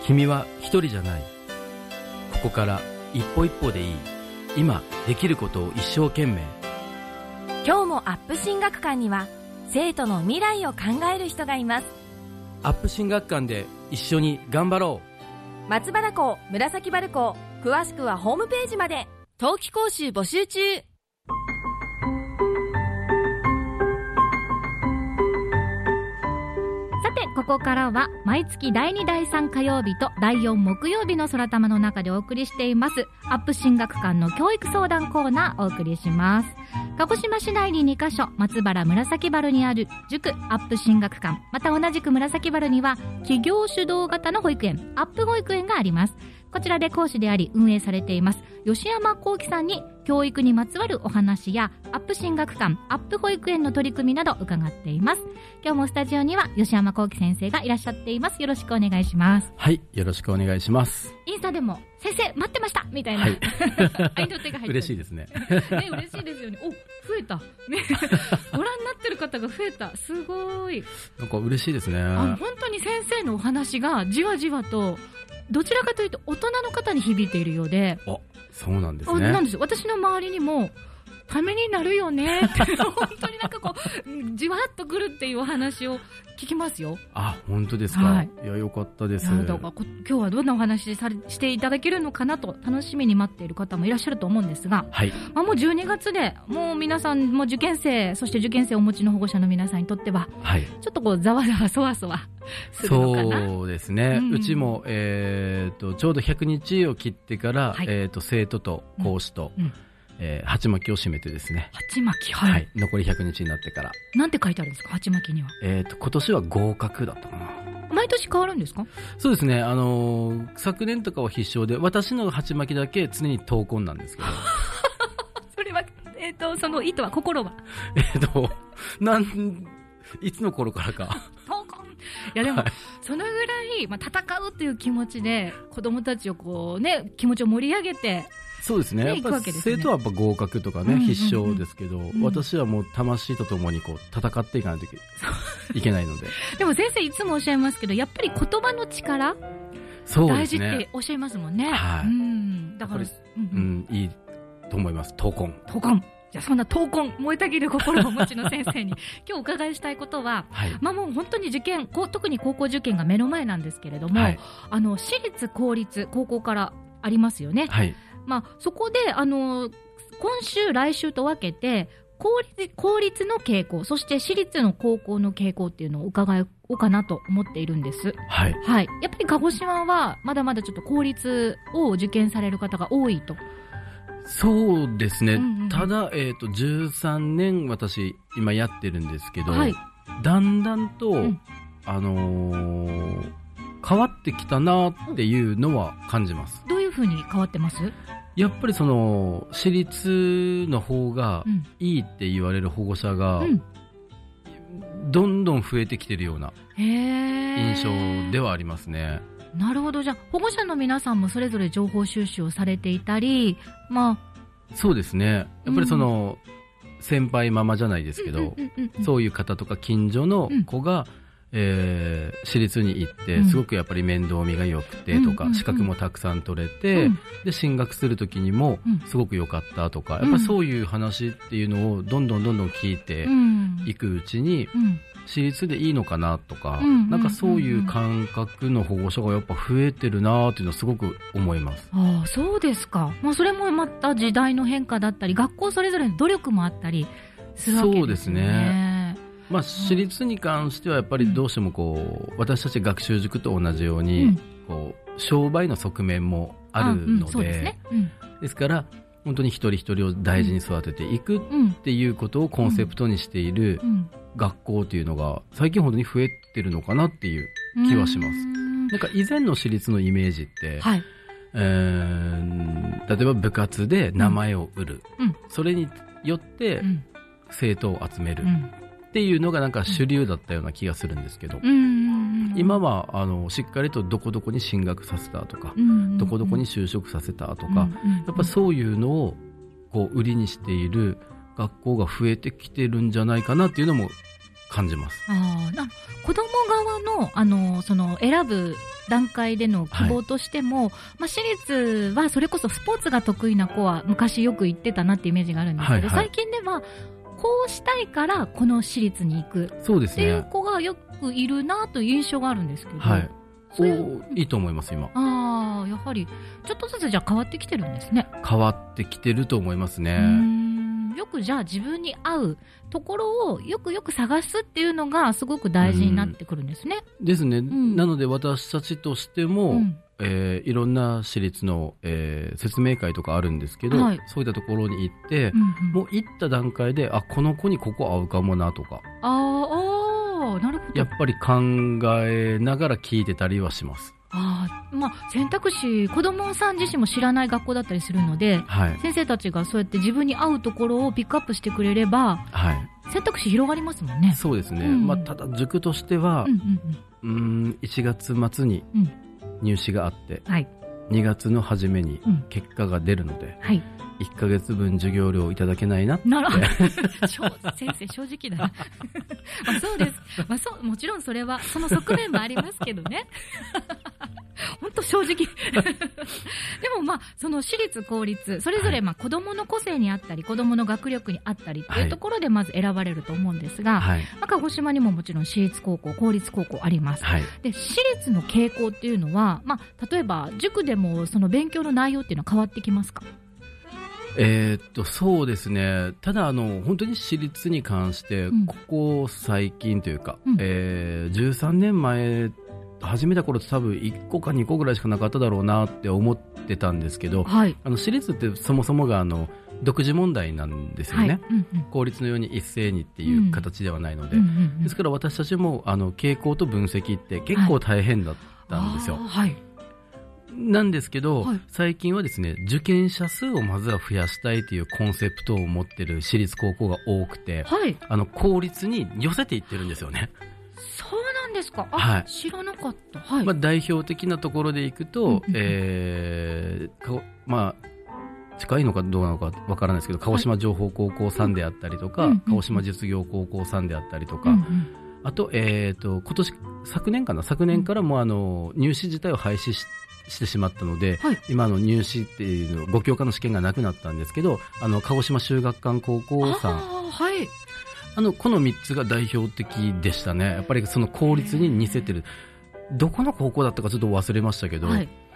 君は一人じゃない。ここから一歩一歩でいい。今できることを一生懸命。 今日もアップ進学館には生徒の未来を考える人がいます。 アップ進学館で一緒に頑張ろう。松原校、紫原校、詳しくはホームページまで。冬季講習募集中。 さて、ここからは毎月第2第3火曜日と第4木曜日の空玉の中でお送りしていますアップ進学館の教育相談コーナーをお送りします。鹿児島市内に2カ所、松原紫原にある塾アップ進学館、また同じく紫原には企業主導型の保育園アップ保育園があります。こちらで講師であり運営されています吉山幸喜さんに教育にまつわるお話やアップ進学館アップ保育園の取り組みなど伺っています。今日もスタジオには吉山幸喜先生がいらっしゃっています。よろしくお願いします。 はい、よろしくお願いします。 インスタでも先生待ってましたみたいな、はい、愛の手が入って嬉しいですね。 ね、嬉しいですよね。お、増えた、ね、ご覧になってる方が増えた。すごい、 なんか嬉しいですね。 本当に先生のお話がじわじわとどちらかというと大人の方に響いているようで。 あ、そうなんですね。 なんです。私の周りにもためになるよねって本当になんかこうじわっとくるっていうお話を聞きますよ。 あ、本当ですか。はい、いや、よかったです。 だから今日はどんなお話していただけるのかなと楽しみに待っている方もいらっしゃると思うんですが、 はい、 もう12月でもう皆さんも受験生、そして受験生をお持ちの保護者の皆さんにとっては、はい、ちょっとこうざわざわそわそわするのかな。 そうですね、うちも、ちょうど100日を切ってから、はい、生徒と講師と、鉢巻きを締めてですね。 鉢巻き、はい、はい、 残り100日になってから。 なんて書いてあるんですか、鉢巻きには。 今年は合格だったかな。 毎年変わるんですか。 そうですね、昨年とかは必勝で、私の鉢巻きだけ常に闘魂なんですけどそれは、その意図は、心は。 いつの頃からか闘魂。いやでも、はい、そのぐらい、戦うっていう気持ちで子供たちをこうね、気持ちを盛り上げて、 そうですね、やっぱり生徒はやっぱ合格とかね、必勝ですけど、私はもう魂とともにこう戦っていかないといけないのででも先生いつもおっしゃいますけど、やっぱり言葉の力、大事っておっしゃいますもんね。 はい、だから、いいと思います。闘魂。 じゃあそんな闘魂、燃えたぎる心をお持ちの先生に今日お伺いしたいことは、はい、もう本当に受験、特に高校受験が目の前なんですけれども、はい、私立公立高校からありますよね。はい、そこで今週来週と分けて公立の傾向、そして私立の高校の傾向っていうのを伺おうかなと思っているんです。はい、はい、やっぱり鹿児島はまだまだちょっと公立を受験される方が多いと。 そうですね、ただ、13年私今やってるんですけど、はい、だんだんと、変わってきたなっていうのは感じます。 どういうふうに変わってます？ やっぱりその私立の方がいいって言われる保護者が、どんどん増えてきてるような印象ではありますね。 なるほど。じゃあ保護者の皆さんもそれぞれ情報収集をされていたり、 そうですね、やっぱりその、先輩ママじゃないですけど、そういう方とか近所の子が、私立に行ってすごくやっぱり面倒見が良くてとか、資格もたくさん取れて、で進学する時にもすごく良かったとか、やっぱりそういう話っていうのをどんどん聞いていくうちに、私立でいいのかなとか、なんかそういう感覚の保護者がやっぱ増えてるなっていうのはすごく思います。 ああ、そうですか。それもまた時代の変化だったり、学校それぞれの努力もあったりするわけですね。そうですね。 私立に関してはやっぱりどうしても私たち学習塾と同じように、商売の側面もあるので、ですから本当に一人一人を大事に育てていくっていうことをコンセプトにしている学校っていうのが最近本当に増えてるのかなっていう気はします。なんか以前の私立のイメージって、はい、例えば部活で名前を売る、それによって生徒を集めるっていうのがなんか主流だったような気がするんですけど、今はしっかりとどこどこに進学させたとか、どこどこに就職させたとか、やっぱそういうのを売りにしている学校が増えてきてるんじゃないかなっていうのも感じます。 子供側の、その選ぶ段階での希望としても、私立はそれこそスポーツが得意な子は昔よく行ってたなってイメージがあるんですけど、最近ではこうしたいからこの私立に行くっていう子がよくいるなという印象があるんですけど、 いいと思います今。 やはりちょっとずつじゃあ変わってきてるんですね。 変わってきてると思いますね。 よくじゃあ自分に合うところをよくよく探すっていうのがすごく大事になってくるんですね。 ですね。なので私たちとしても、いろんな私立の、説明会とかあるんですけど、そういったところに行って、もう行った段階でこの子にここ合うかもなとか、なるほど。やっぱり考えながら聞いてたりはします。選択肢、子供さん自身も知らない学校だったりするので、先生たちがそうやって自分に合うところをピックアップしてくれれば、選択肢広がりますもんね。 そうですね。ただ塾としては、1月末に入試があって、2月の初めに結果が出るので、1ヶ月分授業料いただけないなって。 なるほど。先生正直だな。そうです。もちろんそれはその側面もありますけどね。本当正直。でもその私立公立それぞれ子供の個性にあったり子供の学力にあったりっていうところでまず選ばれると思うんですが、鹿児島にももちろん私立高校公立高校あります。で私立の傾向っていうのは、例えば塾でもその勉強の内容っていうのは変わってきますか？ そうですね。ただ本当に私立に関して、ここ最近というか、13年前始めた頃って多分1個か2個ぐらいしかなかっただろうなって思ってたんですけど、私立ってそもそもが独自問題なんですよね。公立のように一斉にっていう形ではないので、ですから私たちも傾向と分析って結構大変だったんですよ。なんですけど、最近はですね、受験者数をまずは増やしたいというコンセプトを持ってる私立高校が多くて、公立に寄せていってるんですよね。 そうなんですか。知らなかった。 代表的なところでいくと、近いのかどうなのかわからないですけど、鹿児島情報高校さんであったりとか、鹿児島実業高校さんであったりとか、あと、昨年からも入試自体を廃止してしまったので、今入試っていうの5教科の試験がなくなったんですけど、鹿児島修学館高校さん、この3つが代表的でしたね。やっぱりその公立に似せてる。どこの高校だったかちょっと忘れましたけど、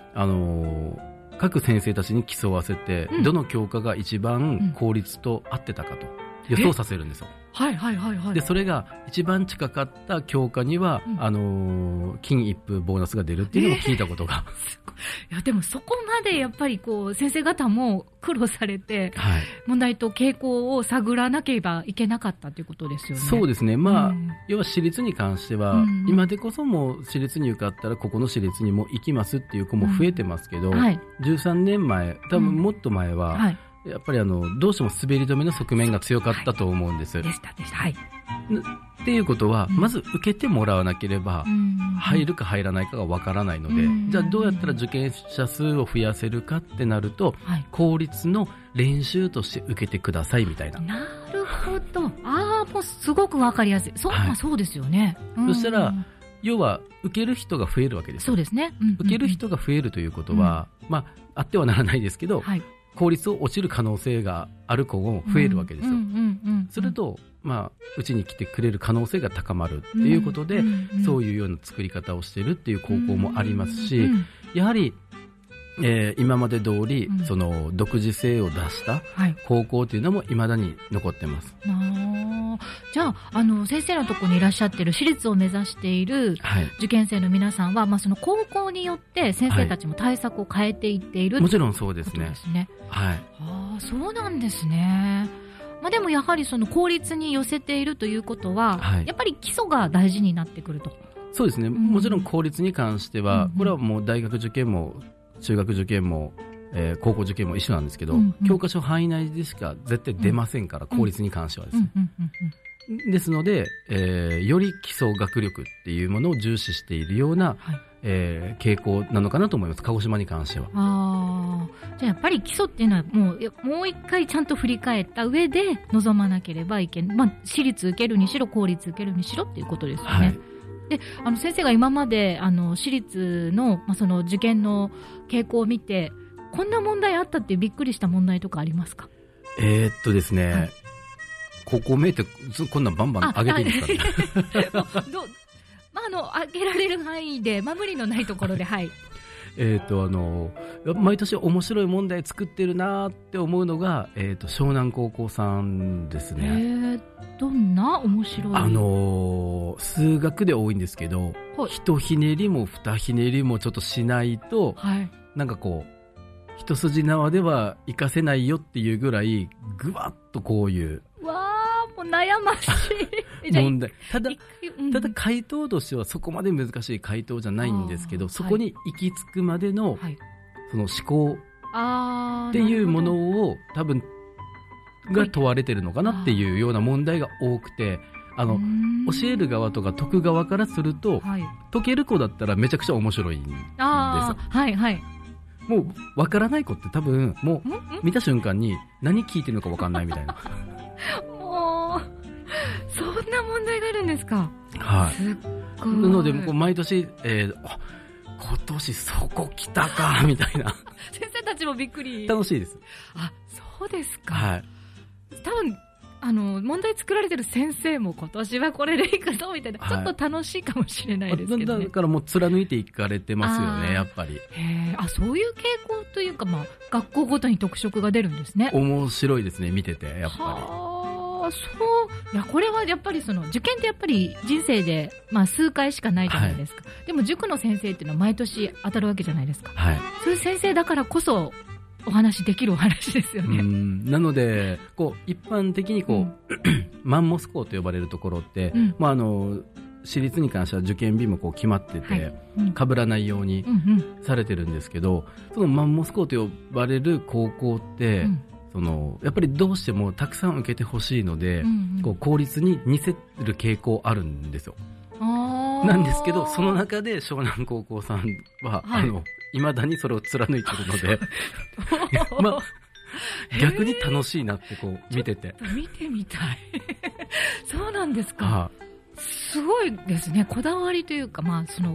各先生たちに競わせて、どの教科が一番公立と合ってたかと予想させるんですよ。でそれが一番近かった教科には、金一封ボーナスが出るっていうのを聞いたことが、 いやでもそこまでやっぱり先生方も苦労されて、問題と傾向を探らなければいけなかったということですよね。 そうですね。要は私立に関しては、今でこそもう私立に受かったらここの私立にも行きますっていう子も増えてますけど、13年前多分もっと前は、やっぱりどうしても滑り止めの側面が強かったと思うんです。っていうことは、まず受けてもらわなければ入るか入らないかがわからないので、じゃあどうやったら受験者数を増やせるかってなると、公立の練習として受けてくださいみたいな。 なるほど。もうすごくわかりやすい。そうですよね。 そしたら要は受ける人が増えるわけですよ。 そうですね。 受ける人が増えるということは、あってはならないですけど、公立を落ちる可能性がある子も増えるわけですよ。すると、うちに来てくれる可能性が高まるっていうことで、そういうような作り方をしているっていう高校もありますし、やはり、今まで通り、その独自性を出した高校というのも未だに残ってます。 じゃあ、先生のところにいらっしゃっている私立を目指している受験生の皆さんは、その高校によって先生たちも対策を変えていっている、 もちろんそうですね。 そうなんですね。でもやはりその公立に寄せているということは、やっぱり基礎が大事になってくると。 そうですね。もちろん公立に関しては、これはもう大学受験も中学受験も、高校受験も一緒なんですけど、教科書範囲内でしか絶対出ませんから、公立に関してはですね。ですので、より基礎学力っていうものを重視しているような、傾向なのかなと思います。鹿児島に関しては。 じゃあやっぱり基礎っていうのはもう一回ちゃんと振り返った上で臨まなければいけない。まあ、私立受けるにしろ公立受けるにしろっていうことですよね。はい、で、先生が今まで私立の、その受験の傾向を見てこんな問題あったっていうびっくりした問題とかありますか？ ですね、 はい、 高校名ってこんなんバンバン上げていいんですかね。 上げられる範囲で、無理のないところで、はい。 毎年面白い問題作ってるなって思うのが、湘南高校さんですね。 どんな面白い？ 数学で多いんですけど、一ひねりも二ひねりもちょっとしないと、はい、なんかこう一筋縄では活かせないよっていうぐらいぐわっとこういうもう悩ましい問題。ただ回答としてはそこまで難しい回答じゃないんですけど、そこに行き着くまでの、はい、その思考っていうものを多分が問われてるのかなっていうような問題が多くて、教える側とか解く側からすると、はい、解ける子だったらめちゃくちゃ面白いんですよ。 はいはい。 もう分からない子って多分もう見た瞬間に何聞いてるのか分かんないみたいな。 もうそんな問題があるんですか？ はい。すっごい。なので毎年、今年そこ来たかみたいな。 先生たちもびっくり。 楽しいです。 そうですか。 はい。 多分問題作られてる先生も今年はこれでいくぞみたいな、ちょっと楽しいかもしれないですけどね。 だからもう貫いていかれてますよね、やっぱり。 そういう傾向というか、学校ごとに特色が出るんですね。 面白いですね、見てて、やっぱり。 いや、これはやっぱり受験ってやっぱり人生で、数回しかないじゃないですか。はい、でも塾の先生っていうのは毎年当たるわけじゃないですか。はい、そういう先生だからこそお話できるお話ですよね。 なので一般的にマンモス校と呼ばれるところって、私立に関しては受験日も決まってて、被らないようにされてるんですけど、そのマンモス校と呼ばれる高校って、やっぱりどうしてもたくさん受けてほしいので、公立に似せる傾向あるんですよ。なんですけど、その中で湘南高校さんは、未だにそれを貫いてるので逆に楽しいなって見てて。 見てみたい。そうなんですか。すごいですね。こだわりというか、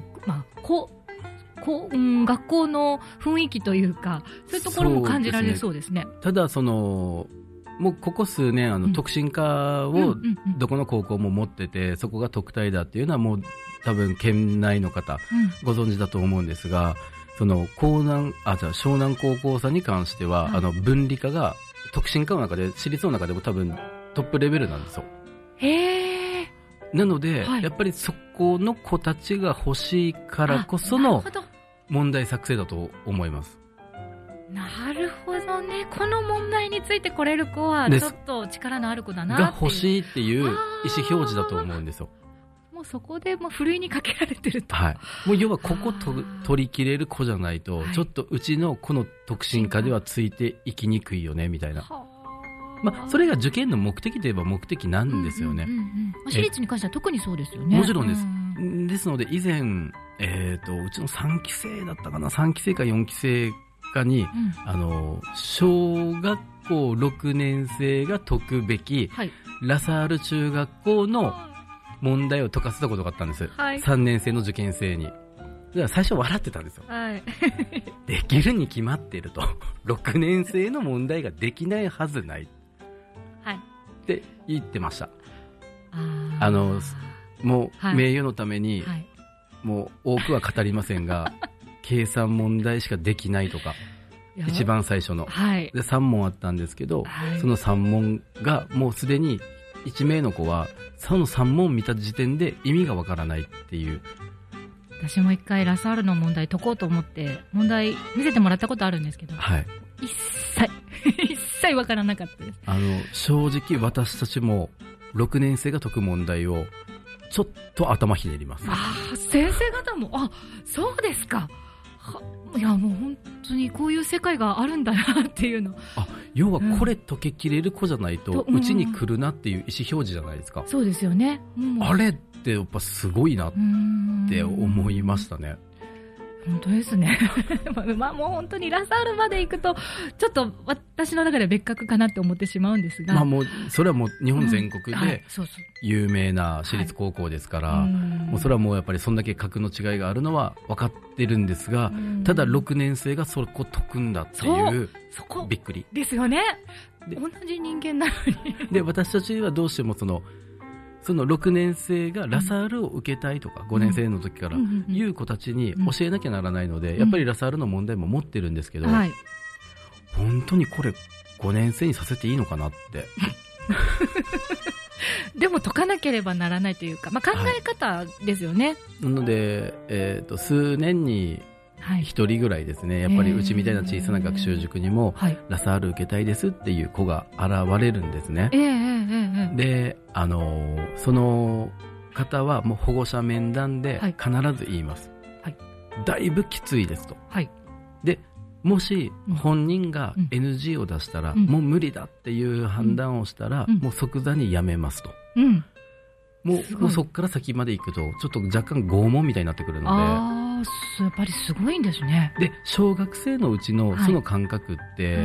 学校の雰囲気というか、そういうところも感じられそうですね。 ただもうここ数年特進科をどこの高校も持ってて、そこが特待だっていうのはもう多分県内の方ご存知だと思うんですが、湘南高校さんに関しては、分理科が特進科の中で私立の中でも多分トップレベルなんですよ。なので、やっぱりそこの子たちが欲しいからこその問題作成だと思います。 なるほどね。この問題についてこれる子はちょっと力のある子だなっていうが欲しいっていう意思表示だと思うんですよ。 もうそこでふるいにかけられてると。 もう要はここ取り切れる子じゃないと、ちょっとうちのこの特進科ではついていきにくいよねみたいな。それが受験の目的といえば目的なんですよね。 私立に関しては特にそうですよね。 もちろんです。ですので以前、うちの3期生だったかな、3期生か4期生かに、小学校6年生が解くべき、ラサール中学校の問題を解かせたことがあったんです。3年生の受験生に。最初笑ってたんですよ。できるに決まっていると。6年生の問題ができないはずない。って言ってました。もう名誉のために、もう多くは語りませんが、計算問題しかできないとか、一番最初の。で、3問あったんですけど、その3問がもうすでに1名の子は、その3問見た時点で意味がわからないっていう。 私も一回ラサールの問題解こうと思って、問題見せてもらったことあるんですけど、一切わからなかったです。 正直私たちも6年生が解く問題をちょっと頭ひねります。 先生方もそうですか。いや、もう本当にこういう世界があるんだなっていうの。 要はこれ解けきれる子じゃないとうちに来るなっていう意思表示じゃないですか。 そうですよね。 あれってやっぱすごいなって思いましたね。 本当ですね。まあもう本当にラサールまで行くと、ちょっと私の中では別格かなって思ってしまうんですが。 まあもう、それはもう日本全国でそうそう有名な私立高校ですから、もうそれはもうやっぱりそんだけ格の違いがあるのは分かってるんですが、ただ6年生がそこ解くんだっていう、 そこびっくり。 ですよね。同じ人間なのに。 で、私たちはどうしてもその6年生がラサールを受けたいとか、5年生の時からいう子たちに教えなきゃならないので、やっぱりラサールの問題も持ってるんですけど、本当にこれ5年生にさせていいのかなって。 でも解かなければならないというか、まあ、考え方ですよね。 なので、数年に1人ぐらいですね、やっぱりうちみたいな小さな学習塾にも、ラサール受けたいですっていう子が現れるんですね。で、その方はもう保護者面談で必ず言います。だいぶきついですと。で、もし本人が NG を出したら、もう無理だっていう判断をしたら、もう即座にやめますと。もうそこから先まで行くと、ちょっと若干拷問みたいになってくるので。 やっぱりすごいんですね。 で、小学生のうちのその感覚って、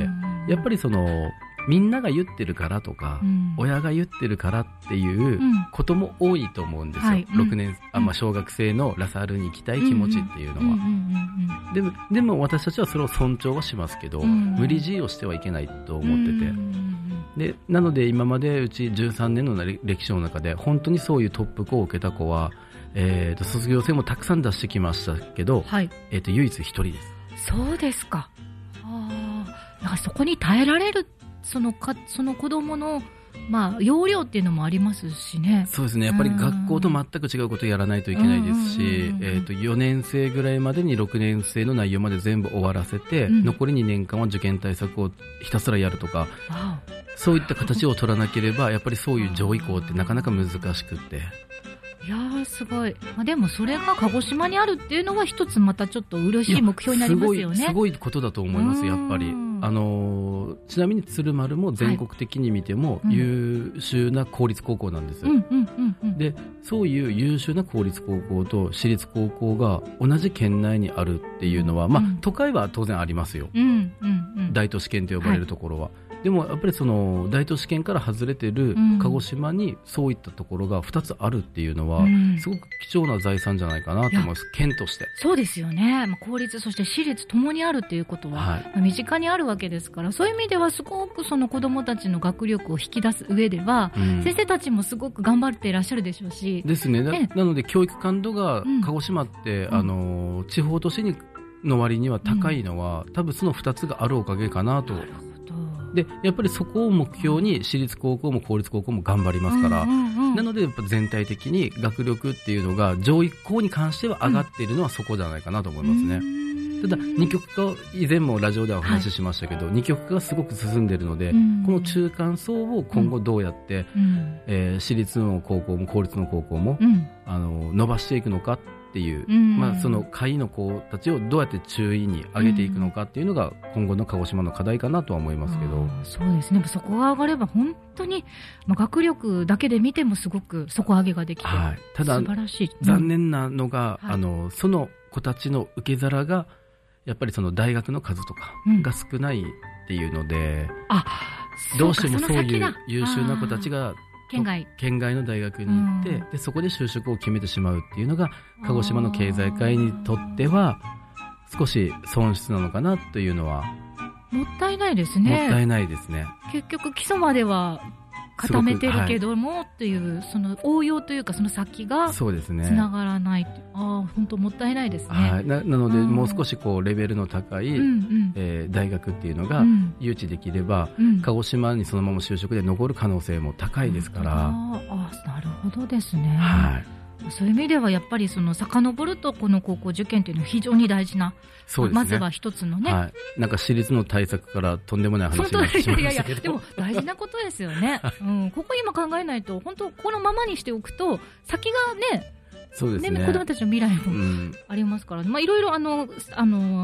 やっぱりみんなが言ってるからとか、親が言ってるからっていうことも多いと思うんですよ。6年、小学生のラサールに行きたい気持ちっていうのは。でも私たちはそれを尊重はしますけど、無理強いをしてはいけないと思ってて。で、なので今までうち13年の歴史の中で、本当にそういうトップ校を受けた子は、卒業生もたくさん出してきましたけど、唯一一人です。 そうですか。だからそこに耐えられる、その子供の、容量っていうのもありますしね。 そうですね。やっぱり学校と全く違うことをやらないといけないですし、4年生ぐらいまでに6年生の内容まで全部終わらせて、残り2年間は受験対策をひたすらやるとか、そういった形を取らなければ、やっぱりそういう上位校ってなかなか難しくって。 いやーすごい。でもそれが鹿児島にあるっていうのは一つまたちょっと嬉しい目標になりますよね。 すごいことだと思います、やっぱり。ちなみに鶴丸も全国的に見ても優秀な公立高校なんです。で、そういう優秀な公立高校と私立高校が同じ県内にあるっていうのは、都会は当然ありますよ。大都市圏と呼ばれるところは。でもやっぱりその大都市圏から外れてる鹿児島にそういったところが2つあるっていうのは、すごく貴重な財産じゃないかなと思います、県として。 そうですよね。公立そして私立ともにあるっていうことは、身近にあるわけですから、そういう意味ではすごくその子どもたちの学力を引き出す上では、先生たちもすごく頑張っていらっしゃるでしょうし。 ですね。なので教育感度が鹿児島って、地方都市の割には高いのは、多分その2つがあるおかげかなと。で、やっぱりそこを目標に私立高校も公立高校も頑張りますから、なのでやっぱ全体的に学力っていうのが上位校に関しては上がっているのはそこじゃないかなと思いますね。ただ二極化、以前もラジオではお話ししましたけど、二極化がすごく進んでいるので、この中間層を今後どうやって、私立の高校も公立の高校も、伸ばしていくのかっていう、その下位の子たちをどうやって注意に上げていくのかっていうのが今後の鹿児島の課題かなとは思いますけど。 そうですね。そこが上がれば本当に、学力だけで見てもすごく底上げができて、ただ素晴らしい。 残念なのが、その子たちの受け皿がやっぱりその大学の数とかが少ないっていうので、どうしてもそういう優秀な子たちが県外の大学に行って、でそこで就職を決めてしまうっていうのが鹿児島の経済界にとっては少し損失なのかなというのは。 もったいないですね。 もったいないですね。 結局基礎までは固めてるけども、っていうその応用というかその先がつながらない。本当もったいないですね。 なのでもう少しレベルの高い大学っていうのが誘致できれば、鹿児島にそのまま就職で残る可能性も高いですから。 なるほどですね。そういう意味ではやっぱり遡るとこの高校受験というのは非常に大事な、まずは一つのね、 なんか私立の対策からとんでもない話になってしまいましたけど、 でも大事なことですよね。ここ今考えないと本当このままにしておくと先がね、 そうですね、 子供たちの未来もありますから、いろいろ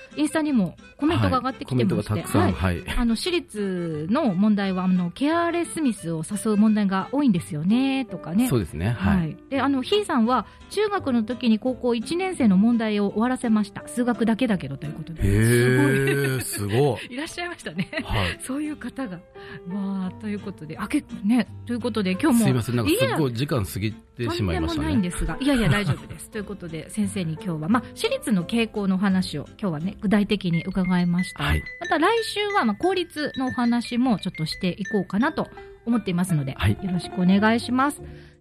インスタにもコメントが上がってきてまして、 コメントがたくさん、はい。 私立の問題は、ケアレスミスを誘う問題が多いんですよね、とかね。 そうですね。はい。 で、ひーさんは、中学の時に高校1年生の問題を終わらせました。数学だけだけどということで。 すごい。 いらっしゃいましたね。 はい。 そういう方が。ということで、結構ね、ということで今日も。 すいません、なんかすごい時間過ぎてしまいましたね。 とんでもないんですが、いやいや大丈夫です。ということで、先生に今日は、私立の傾向の話を今日はね、具体的に伺いました。はい。また来週は、公立のお話もちょっとしていこうかなと思っていますので、はい、よろしくお願いします。